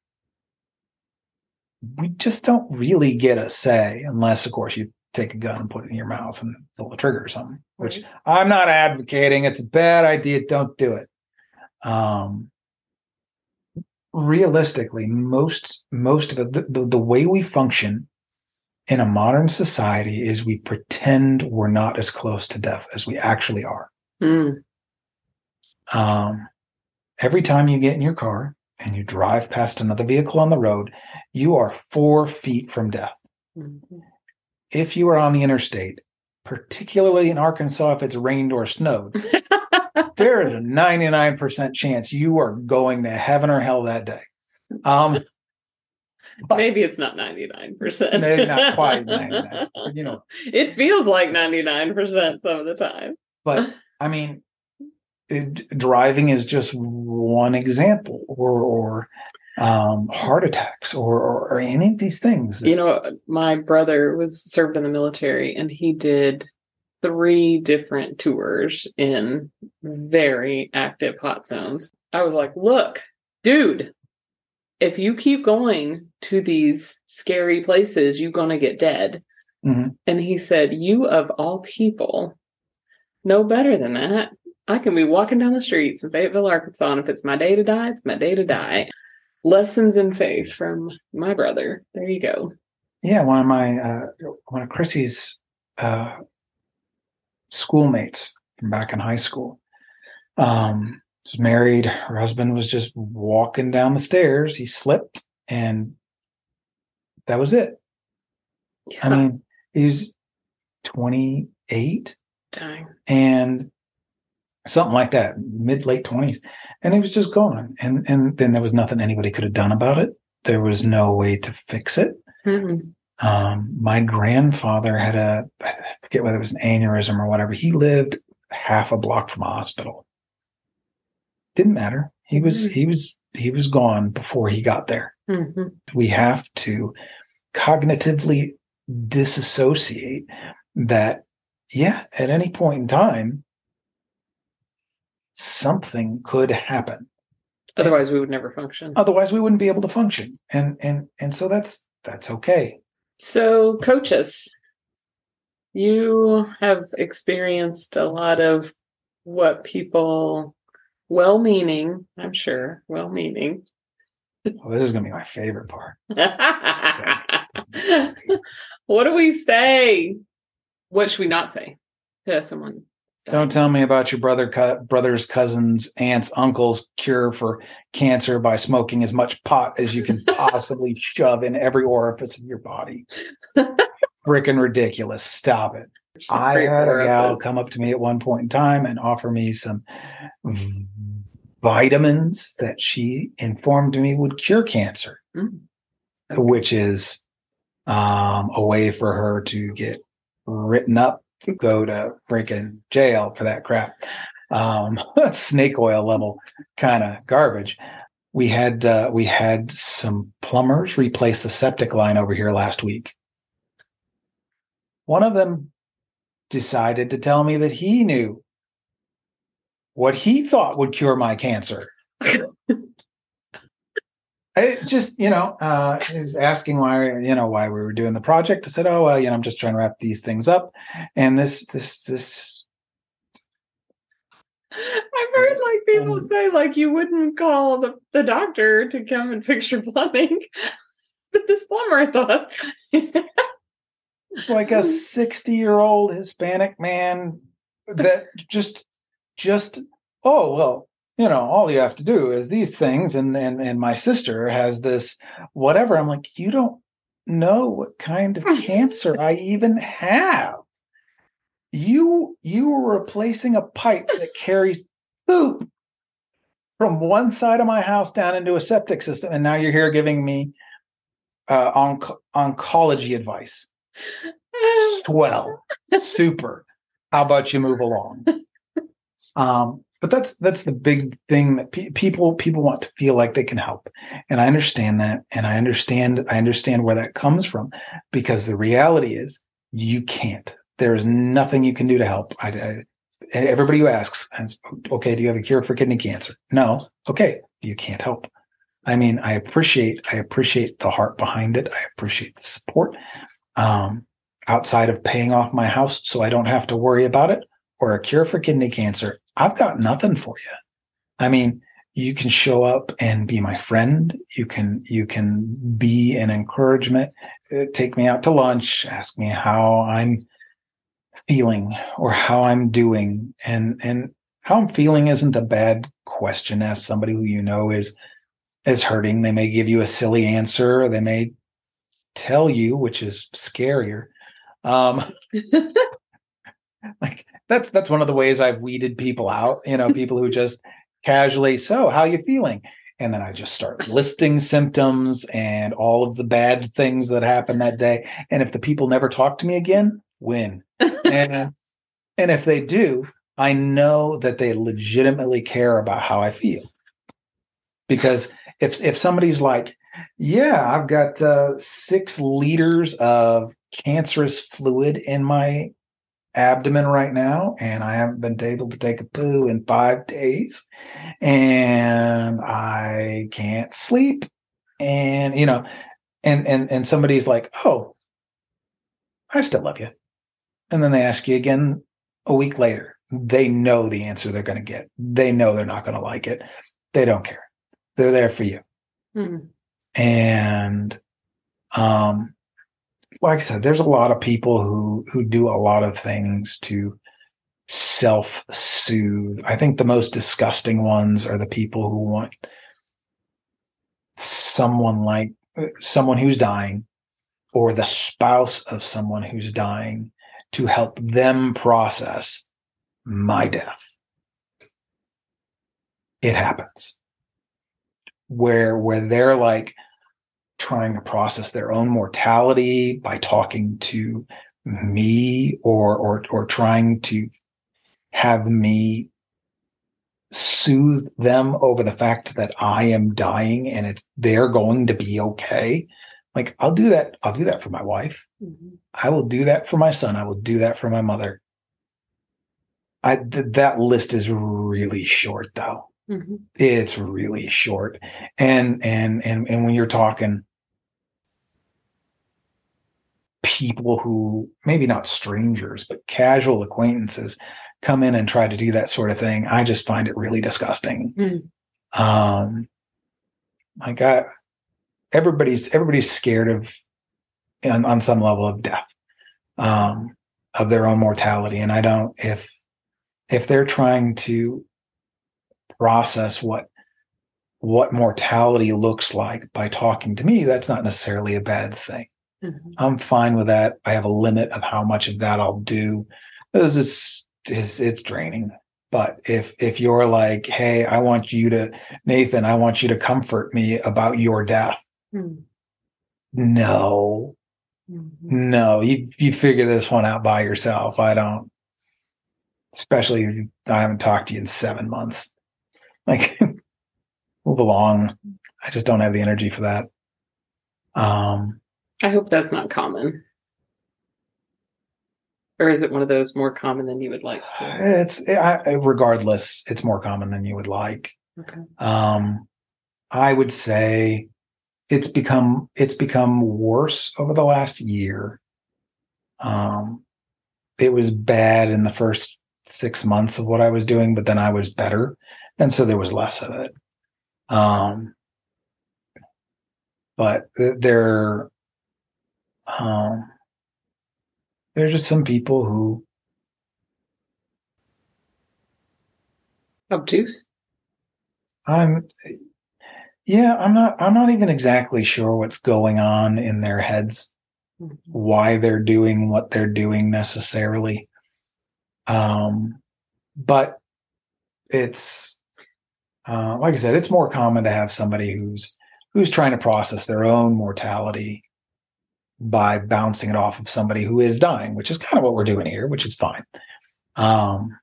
we just don't really get a say unless, of course, you take a gun and put it in your mouth and pull the trigger or something, which right. I'm not advocating. It's a bad idea. Don't do it. Um, realistically, most most of it, the, the, the way we function in a modern society is we pretend we're not as close to death as we actually are. Mm. Um, every time you get in your car and you drive past another vehicle on the road, you are four feet from death. Mm-hmm. If you are on the interstate, particularly in Arkansas, if it's rained or snowed, there is a ninety-nine percent chance you are going to heaven or hell that day. Um, but maybe it's not ninety-nine percent. Maybe not quite ninety-nine. You know, it feels like ninety-nine percent some of the time. But I mean, it, driving is just one example, or or um, heart attacks, or, or or any of these things. You know, my brother was served in the military, and he did three different tours in very active hot zones. I was like, look, dude, if you keep going to these scary places, you're going to get dead. Mm-hmm. And he said, you of all people know better than that. I can be walking down the streets in Fayetteville, Arkansas, and if it's my day to die, it's my day to die. Lessons in faith from my brother. There you go. Yeah, one of my, uh, one of Chrissy's uh, schoolmates from back in high school, um, was married. Her husband was just walking down the stairs. He slipped, and that was it. Yeah. I mean, he was twenty-eight. Dang. And something like that, mid late twenties, and he was just gone. And and then there was nothing anybody could have done about it. There was no way to fix it. Mm-hmm. Um, my grandfather had a, I forget whether it was an aneurysm or whatever. He lived half a block from a hospital. Didn't matter. He was, mm-hmm. he was, he was gone before he got there. Mm-hmm. We have to cognitively disassociate that, yeah, at any point in time, something could happen. Otherwise, and we would never function. Otherwise, we wouldn't be able to function. And, and, and so that's, that's okay. So, coaches, you have experienced a lot of what people, well-meaning, I'm sure, well-meaning. Well, this is going to be my favorite part. What do we say? What should we not say to someone? Don't tell me about your brother, co- brother's, cousins, aunts, uncles' cure for cancer by smoking as much pot as you can possibly shove in every orifice of your body. Freaking ridiculous. Stop it. I had a gal come up to me at one point in time and offer me some vitamins that she informed me would cure cancer, mm. okay. which is um, a way for her to get written up, go to freaking jail for that crap. Um, snake oil level kind of garbage. We had, uh, we had some plumbers replace the septic line over here last week. One of them decided to tell me that he knew what he thought would cure my cancer. It just, you know, uh, he was asking why, you know, why we were doing the project. I said, oh, well, you know, I'm just trying to wrap these things up. And this, this, this. I've heard like people um, say, like, you wouldn't call the, the doctor to come and fix your plumbing. But this plumber, I thought. It's like a sixty year old Hispanic man that just, just, oh, well, you know, all you have to do is these things. And, and, and my sister has this, whatever. I'm like, you don't know what kind of cancer I even have. You, you were replacing a pipe that carries poop from one side of my house down into a septic system. And now you're here giving me uh, onc- oncology advice. Swell. Super. How about you move along? Um, But that's that's the big thing that pe- people people want to feel like they can help, and I understand that, and I understand I understand where that comes from, because the reality is you can't. There is nothing you can do to help. I, I, everybody who asks, okay, do you have a cure for kidney cancer? No. Okay, you can't help. I mean, I appreciate I appreciate the heart behind it. I appreciate the support. Um, outside of paying off my house so I don't have to worry about it, or a cure for kidney cancer, I've got nothing for you. I mean, you can show up and be my friend. You can, you can be an encouragement, take me out to lunch, ask me how I'm feeling or how I'm doing. And, and how I'm feeling isn't a bad question. Ask somebody who you know is, is hurting. They may give you a silly answer, or they may tell you, which is scarier. Um, like, that's that's one of the ways I've weeded people out. You know, people who just casually, so how you feeling? And then I just start listing symptoms and all of the bad things that happened that day. And if the people never talk to me again, win. And, and if they do, I know that they legitimately care about how I feel. Because if if somebody's like, yeah, I've got uh, six liters of cancerous fluid in my abdomen right now, and I haven't been able to take a poo in five days, and I can't sleep, and you know, and and and somebody's like, oh, I still love you, and then they ask you again a week later. They know the answer they're going to get. They know they're not going to like it. They don't care. They're there for you. Mm-hmm. And um, like I said, there's a lot of people who who do a lot of things to self-soothe. I think the most disgusting ones are the people who want someone like someone who's dying or the spouse of someone who's dying to help them process my death. It happens. Where where they're like trying to process their own mortality by talking to me or or or trying to have me soothe them over the fact that I am dying and it's they're going to be okay. Like I'll do that. I'll do that for my wife. Mm-hmm. I will do that for my son. I will do that for my mother. I th- that list is really short though. Mm-hmm. It's really short. And, and, and, and when you're talking people who maybe not strangers, but casual acquaintances come in and try to do that sort of thing, I just find it really disgusting. Mm-hmm. Um, like I, everybody's, everybody's scared of, on, on some level of death, um, of their own mortality. And I don't, if, if they're trying to process what what mortality looks like by talking to me, that's not necessarily a bad thing. Mm-hmm. I'm fine with that. I have a limit of how much of that I'll do because it's, it's it's draining. But if if you're like, hey, I want you to, Nathan, I want you to comfort me about your death. Mm-hmm. No, mm-hmm. no, you you figure this one out by yourself. I don't, especially if I haven't talked to you in seven months. Like, move along. I just don't have the energy for that. Um, I hope that's not common. Or is it one of those more common than you would like? To? It's I, regardless, it's more common than you would like. Okay. Um, I would say it's become it's become worse over the last year. Um, it was bad in the first six months of what I was doing, but then I was better. And so there was less of it. Um, but there, um, there are just some people who obtuse. I'm, yeah, I'm not, I'm not even exactly sure what's going on in their heads, mm-hmm. why they're doing what they're doing necessarily. Um, but it's, Uh, like I said, it's more common to have somebody who's who's trying to process their own mortality by bouncing it off of somebody who is dying, which is kind of what we're doing here, which is fine. Um,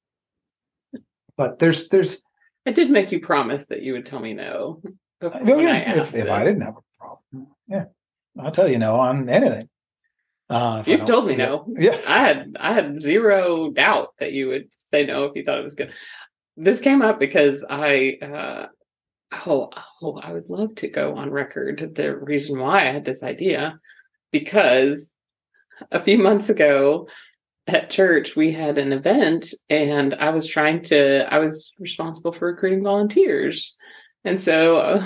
but there's there's. I did make you promise that you would tell me no. Oh, yeah, I if, if I didn't have a problem, yeah, I'll tell you no on anything. Uh, You've told me no. Yeah, I had I had zero doubt that you would say no if you thought it was good. This came up because I, uh, oh, oh, I would love to go on record the reason why I had this idea, because a few months ago at church, we had an event and I was trying to, I was responsible for recruiting volunteers. And so uh,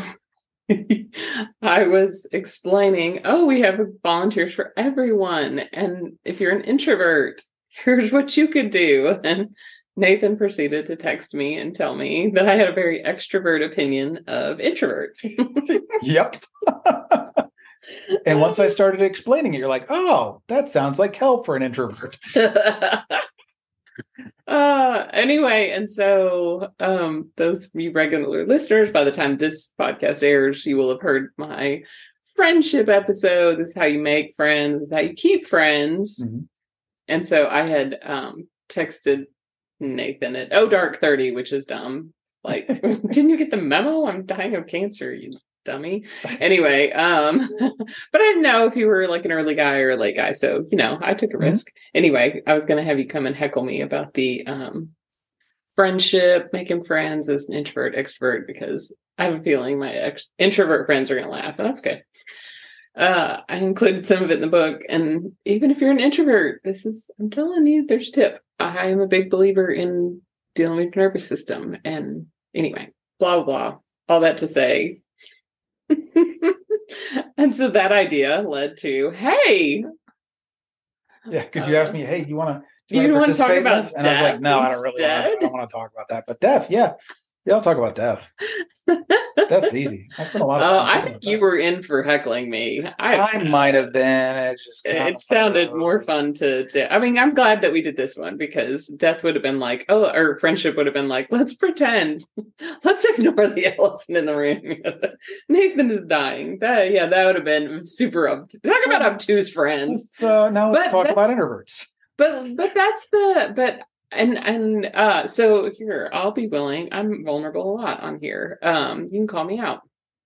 I was explaining, oh, we have volunteers for everyone. And if you're an introvert, here's what you could do. And Nathan proceeded to text me and tell me that I had a very extrovert opinion of introverts. Yep. And once I started explaining it, you're like, oh, that sounds like hell for an introvert. uh, anyway, and so um, those of you regular listeners, by the time this podcast airs, you will have heard my friendship episode. This is how you make friends. This is how you keep friends. Mm-hmm. And so I had um, texted Nathan at oh dark thirty, which is dumb. Like, didn't you get the memo? I'm dying of cancer, you dummy. Anyway, um, but I didn't know if you were like an early guy or a late guy. So, you know, I took a risk. Mm-hmm. Anyway, I was going to have you come and heckle me about the um, friendship, making friends as an introvert, extrovert, because I have a feeling my ex- introvert friends are going to laugh, and that's good. Uh, I included some of it in the book. And even if you're an introvert, this is, I'm telling you, there's a tip. I am a big believer in dealing with your nervous system. And anyway, blah, blah, blah. All that to say. And so that idea led to, hey. Yeah, because you uh, asked me, hey, you want to you, you want to talk about death? And I was like, no, I don't really want to, I don't want to talk about that. But death, yeah. Yeah, I'll talk about death. That's easy. I spent a lot of time. Oh, I think you that. were in for heckling me. I, I might have been. It just it sounded more fun to, to. I mean, I'm glad that we did this one, because death would have been like, oh, or friendship would have been like, let's pretend, let's ignore the elephant in the room. Nathan is dying. That yeah, that would have been super up. Talk about obtuse friends. So now let's but talk about introverts. But but that's the but. And and uh, so here, I'll be willing. I'm vulnerable a lot on here. Um, you can call me out.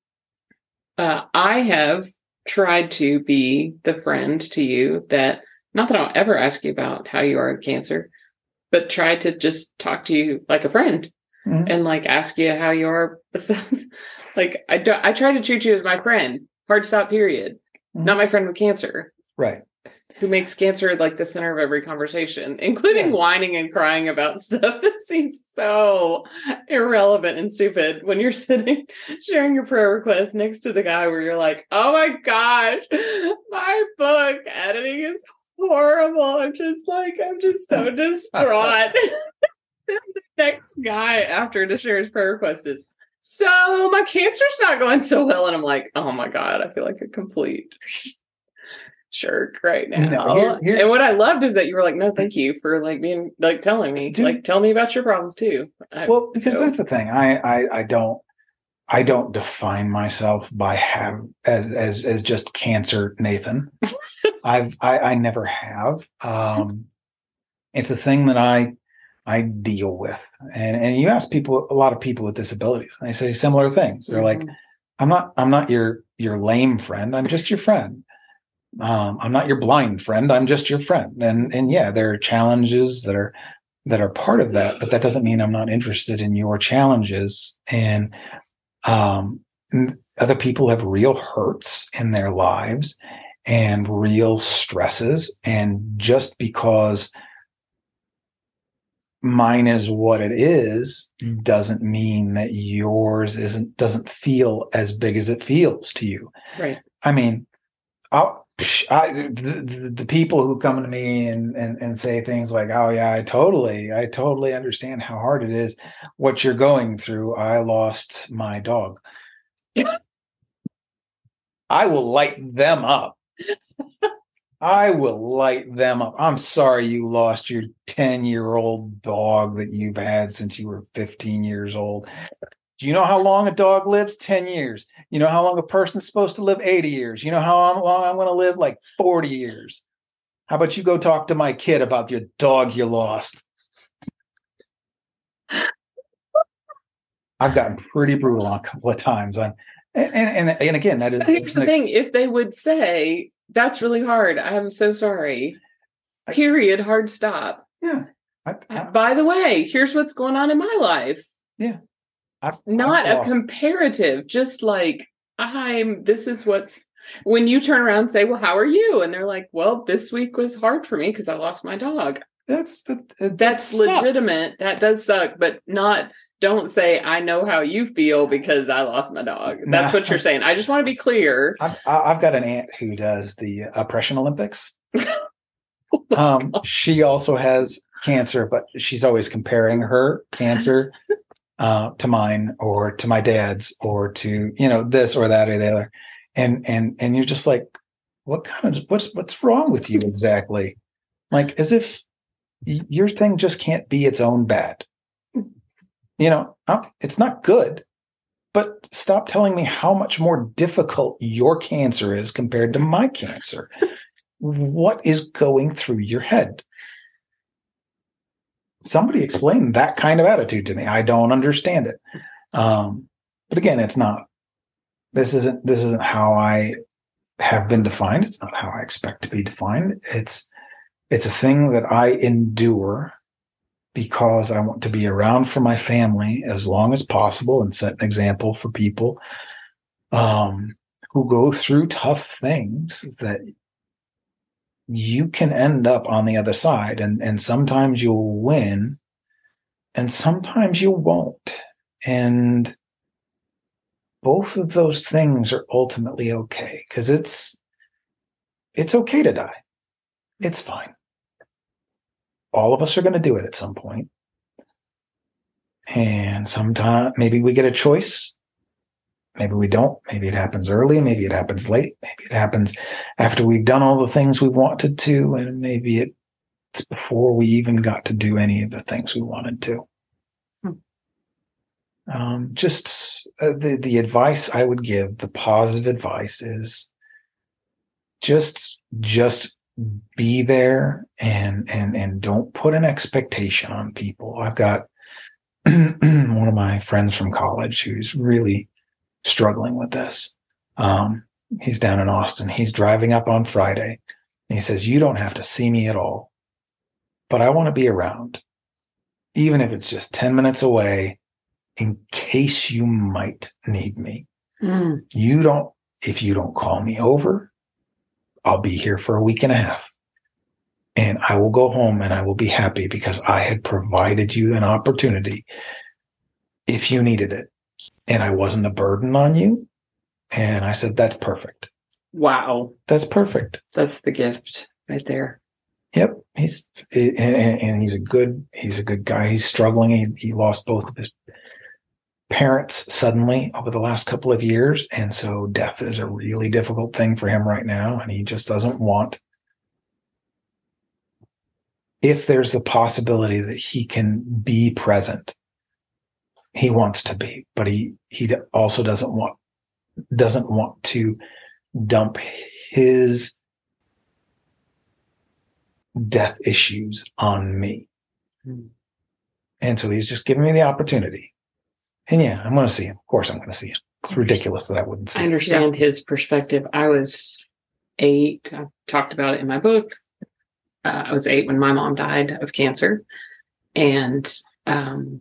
Uh, I have tried to be the friend to you that, not that I'll ever ask you about how you are in cancer, but try to just talk to you like a friend, mm-hmm. and like ask you how you are. Like I do, I try to treat you as my friend. Hard stop. Period. Mm-hmm. Not my friend with cancer. Right. Who makes cancer like the center of every conversation, including yeah. whining and crying about stuff that seems so irrelevant and stupid when you're sitting sharing your prayer request next to the guy where you're like, oh my gosh, my book editing is horrible. I'm just like, I'm just so distraught. The next guy after to share his prayer request is, so my cancer's not going so well. And I'm like, oh my God, I feel like a complete jerk right now. No, here, here. And what I loved is that you were like, no, thank you for like being like telling me, Dude, like tell me about your problems too. I, well, because so. that's the thing. I, I I don't I don't define myself by have as as as just cancer Nathan. I've I, I never have. Um it's a thing that I I deal with. And and you ask people, a lot of people with disabilities, and they say similar things. They're mm-hmm. like, I'm not I'm not your your lame friend, I'm just your friend. Um, I'm not your blind friend. I'm just your friend. And, and yeah, there are challenges that are, that are part of that, but that doesn't mean I'm not interested in your challenges. And, um, other people have real hurts in their lives and real stresses. And just because mine is what it is doesn't mean that yours isn't, doesn't feel as big as it feels to you. Right. I mean, I'll, I, the, the, the people who come to me and, and, and say things like, oh yeah, I totally, I totally understand how hard it is, what you're going through. I lost my dog. I will light them up. I will light them up. I'm sorry you lost your ten year old dog that you've had since you were fifteen years old. Do you know how long a dog lives? ten years. You know how long a person's supposed to live? eighty years. You know how long I'm going to live? Like forty years. How about you go talk to my kid about your dog you lost? I've gotten pretty brutal on a couple of times. I'm, and, and, and again, that is here's the thing. If they would say, that's really hard. I'm so sorry. Period. Hard stop. Yeah. I, I, By the way, here's what's going on in my life. Yeah. I've, Not I've a comparative, just like, I'm, this is what's, when you turn around and say, well, how are you? And they're like, well, this week was hard for me because I lost my dog. That's, that, that that's legitimate. Sucks. That does suck, but not, don't say, I know how you feel because I lost my dog. That's nah, what you're saying. I just want to be clear. I've, I've got an aunt who does the Oppression Olympics. um, she also has cancer, but she's always comparing her cancer Uh, to mine or to my dad's or to, you know, this or that or the other. And, and, and you're just like, what kind of, what's, what's wrong with you exactly? Like as if, your thing just can't be its own bad. You know, it's not good, but stop telling me how much more difficult your cancer is compared to my cancer. What is going through your head? Somebody explain that kind of attitude to me. I don't understand it. Um, but again, it's not, this isn't, this isn't how I have been defined. It's not how I expect to be defined. It's, it's a thing that I endure because I want to be around for my family as long as possible and set an example for people, um, who go through tough things, that you can end up on the other side, and, and sometimes you'll win and sometimes you won't. And both of those things are ultimately okay, because it's, it's okay to die. It's fine. All of us are going to do it at some point. And sometime maybe we get a choice. Maybe we don't. Maybe it happens early. Maybe it happens late. Maybe it happens after we've done all the things we wanted to. And maybe it's before we even got to do any of the things we wanted to. Hmm. Um, just uh, the, the advice I would give, the positive advice is just, just be there and, and, and don't put an expectation on people. I've got one of my friends from college who's really struggling with this. Um, he's down in Austin. He's driving up on Friday and he says, you don't have to see me at all, but I want to be around, even if it's just ten minutes away, in case you might need me. Mm. You don't, if you don't call me over, I'll be here for a week and a half and I will go home and I will be happy because I had provided you an opportunity if you needed it. And I wasn't a burden on you. And I said, that's perfect. Wow. That's perfect. That's the gift right there. Yep. He's, and, and he's a good, he's a good guy. He's struggling. He, he lost both of his parents suddenly over the last couple of years. And so death is a really difficult thing for him right now. And he just doesn't want, if there's the possibility that he can be present, he wants to be, but he, he also doesn't want, doesn't want to dump his death issues on me. Mm. And so he's just giving me the opportunity. And yeah, I'm going to see him. Of course I'm going to see him. It's ridiculous that I wouldn't see him. I understand yeah. his perspective. I was eight. I talked about it in my book. Uh, I was eight when my mom died of cancer. And, um,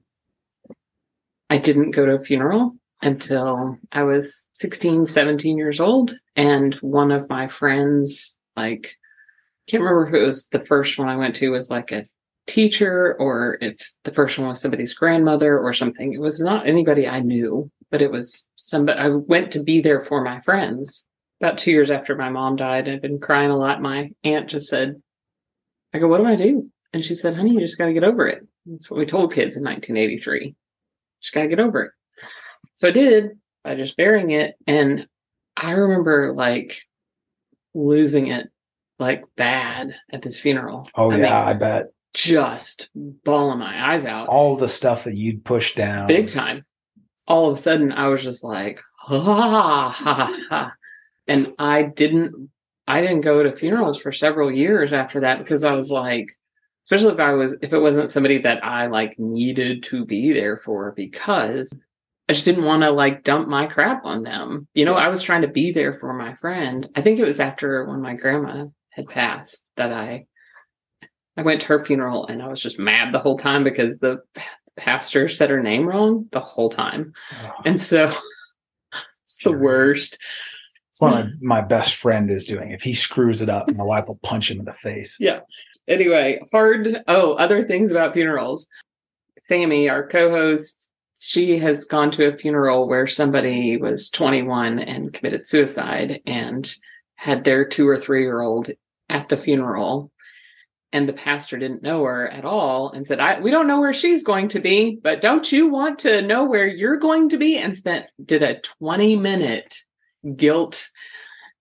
I didn't go to a funeral until I was sixteen, seventeen years old. And one of my friends, like, can't remember if it was the first one I went to was like a teacher or if the first one was somebody's grandmother or something. It was not anybody I knew, but it was somebody. I went to be there for my friends. About two years after my mom died, I'd been crying a lot. My aunt just said, I go, what do I do? And she said, honey, you just got to get over it. That's what we told kids in nineteen eighty-three. Just got to get over it. So I did by just bearing it. And I remember like losing it like bad at this funeral. Oh, I yeah, mean, I bet. Just bawling my eyes out. All the stuff that you'd push down. Big time. All of a sudden, I was just like, ha, ha, ha, ha. And I didn't, I didn't go to funerals for several years after that because I was like, especially if I was, if it wasn't somebody that I like needed to be there for, because I just didn't want to like dump my crap on them. You know, I was trying to be there for my friend. I think it was after when my grandma had passed that I, I went to her funeral and I was just mad the whole time because the pastor said her name wrong the whole time. Oh. And so it's the worst. It's what my best friend is doing. If he screws it up, my wife will punch him in the face. Yeah. Anyway, hard. Oh, other things about funerals. Sammy, our co-host, she has gone to a funeral where somebody was twenty-one and committed suicide and had their two or three year old at the funeral. And the pastor didn't know her at all and said, I, we don't know where she's going to be, but don't you want to know where you're going to be? And spent, did a twenty minute guilt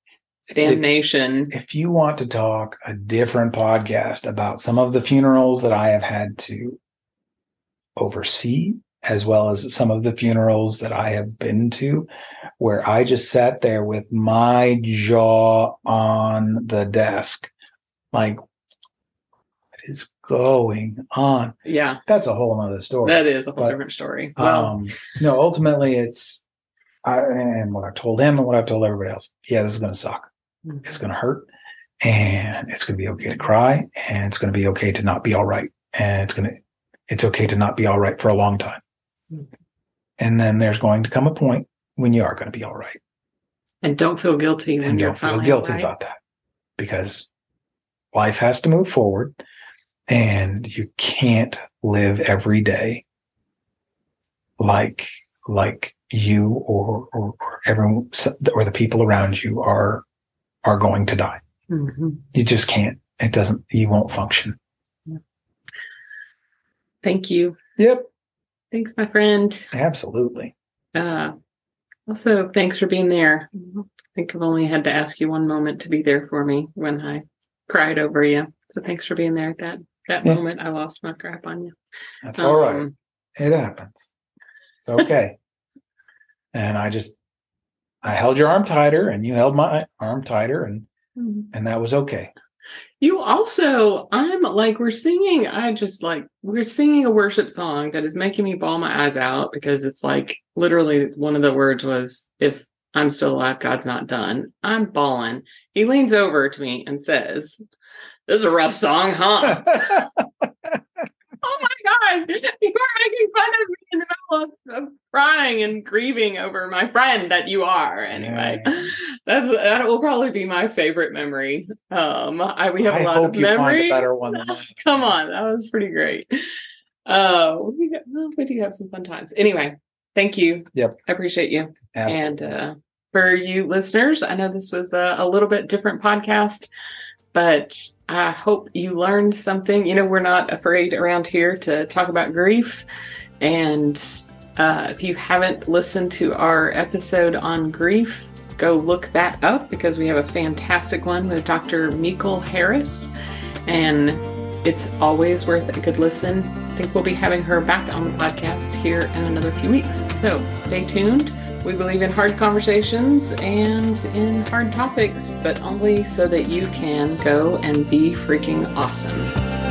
damnation. If, if you want to talk a different podcast about some of the funerals that I have had to oversee, as well as some of the funerals that I have been to, where I just sat there with my jaw on the desk, like, what is going on? Yeah. That's a whole nother story. That is a whole but, different story. Well, um, no, ultimately it's, I, and what I've told him and what I've told everybody else, yeah, this is going to suck. Mm-hmm. It's going to hurt, and it's going to be okay to cry, and it's going to be okay to not be all right. And it's going to, it's okay to not be all right for a long time. Mm-hmm. And then there's going to come a point when you are going to be all right. And don't feel guilty when and you're don't feel finally guilty all right. about that, because life has to move forward, and you can't live every day like, like you or, or, or everyone or the people around you are, are going to die. Mm-hmm. You just can't. It doesn't, you won't function. Thank you. Yep. Thanks, my friend. Absolutely. Uh, also, thanks for being there. I think I've only had to ask you one moment to be there for me when I cried over you. So thanks for being there at that, that yeah. moment. I lost my crap on you. That's um, all right. It happens. It's okay. And I just, I held your arm tighter, and you held my arm tighter, and mm-hmm. and that was okay. You also, I'm like, we're singing, I just like, we're singing a worship song that is making me bawl my eyes out, because it's like, literally one of the words was, if I'm still alive, God's not done. I'm bawling. He leans over to me and says, this is a rough song, huh? Oh my God, you are making fun of me in the middle of, of crying and grieving over my friend that you are. Anyway, yeah. that's that will probably be my favorite memory. Um, I we have a I lot hope of memories. Find a better one than mine. Come on, that was pretty great. Uh, we, got, well, we do have some fun times. Anyway, thank you. Yep, I appreciate you. Absolutely. And uh, for you listeners, I know this was a, a little bit different podcast, but I hope you learned something. You know, we're not afraid around here to talk about grief. And uh, if you haven't listened to our episode on grief, go look that up, because we have a fantastic one with Doctor Meikle Harris. And it's always worth a good listen. I think we'll be having her back on the podcast here in another few weeks. So stay tuned. We believe in hard conversations and in hard topics, but only so that you can go and be freaking awesome.